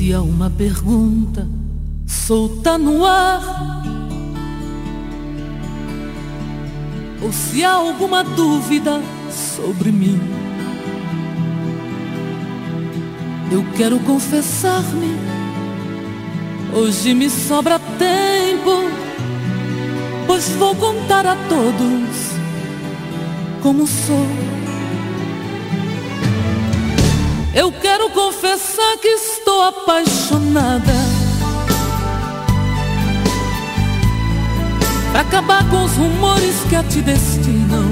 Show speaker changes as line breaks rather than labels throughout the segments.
Se há uma pergunta solta no ar, ou se há alguma dúvida sobre mim, eu quero confessar-me. Hoje me sobra tempo, pois vou contar a todos como sou. Eu quero confessar que estou apaixonada, pra acabar com os rumores que a te destinam.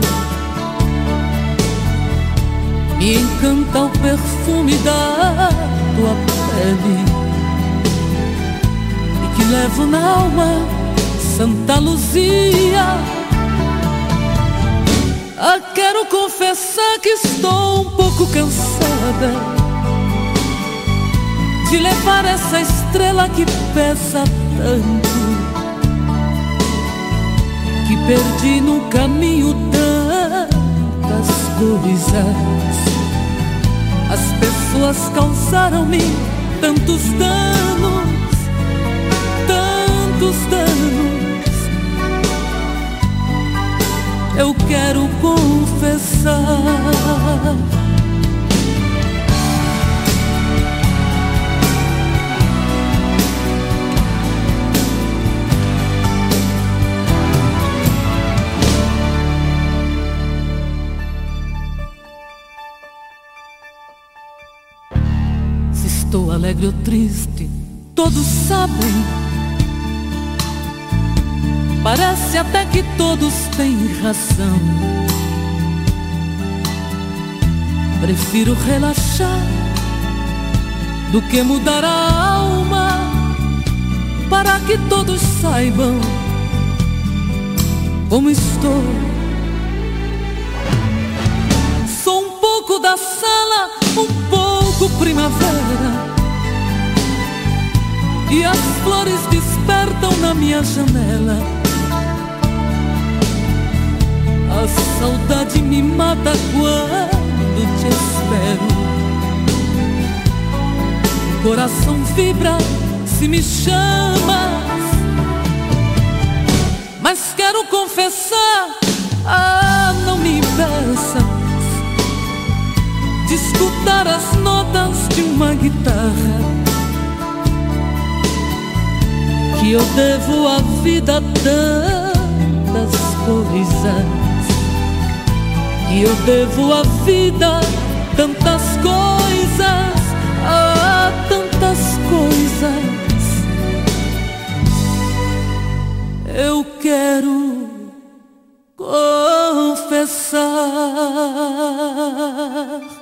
Me encanta o perfume da tua pele, e que levo na alma Santa Luzia. Quero confessar que estou um pouco cansada de levar essa estrela que pesa tanto, que perdi no caminho tantas coisas. As pessoas causaram-me tantos danos, tantos danos. Eu quero confessar. Se estou alegre ou triste, todos sabem. Parece até que todos têm razão. Prefiro relaxar do que mudar a alma, para que todos saibam como estou. Sou um pouco da sala, um pouco primavera, e as flores despertam na minha janela. A saudade me mata quando te espero. O coração vibra se me chamas, mas quero confessar, não me impeças de escutar as notas de uma guitarra, que eu devo à vida tantas coisas, que eu devo à vida tantas coisas, tantas coisas. Eu quero confessar.